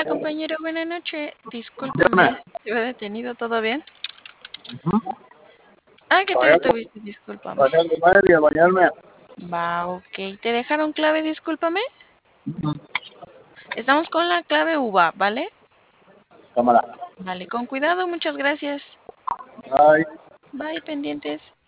Hola compañero, buenas noches. Discúlpame, te he detenido, ¿todo bien? Ah, que te detuviste, discúlpame. Bañarme. Va, ok. ¿Te dejaron clave, discúlpame? Estamos con la clave UVA, ¿vale? Cámara. Vale, con cuidado, muchas gracias. Ay. Bye, pendientes.